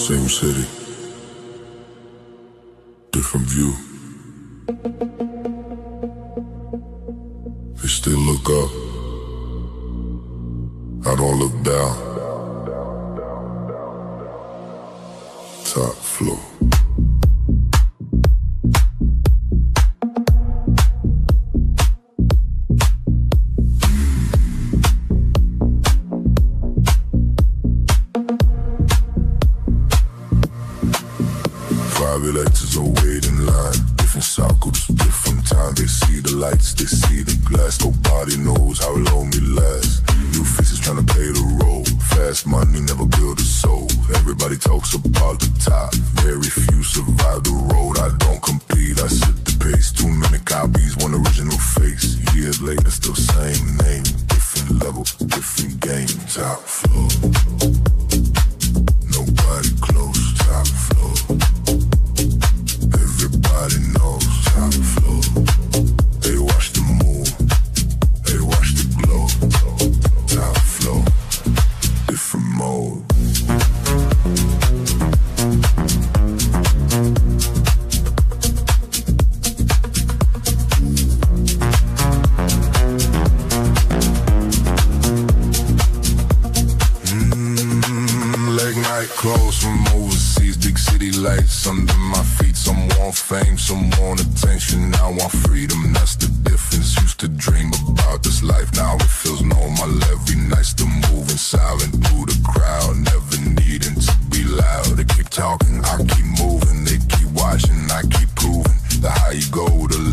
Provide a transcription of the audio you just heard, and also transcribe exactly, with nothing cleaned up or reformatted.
Same city, different view. They still look up, I don't look down. Top floor. Private actors are waiting in line. Different cycles, different time. They see the lights, they see the glass. Nobody knows how long it lasts. New faces trying to play the role. Fast money never build a soul. Everybody talks about the top. Very few survive the road. I don't compete, I set the pace. Too many copies, one original face. Years later, still same name. Different level, different game. Top floor. Nobody close. Top floor. Everybody knows. Top floor. They watch the move. They watch the glow. Top floor. Different mode. Clothes from overseas, big city lights under my feet. Some want fame, some want attention. Now I want freedom, that's the difference. Used to dream about this life, now it feels normal every night. Still moving silent through the crowd, never needing to be loud. They keep talking, I keep moving. They keep watching, I keep proving. The higher you go, the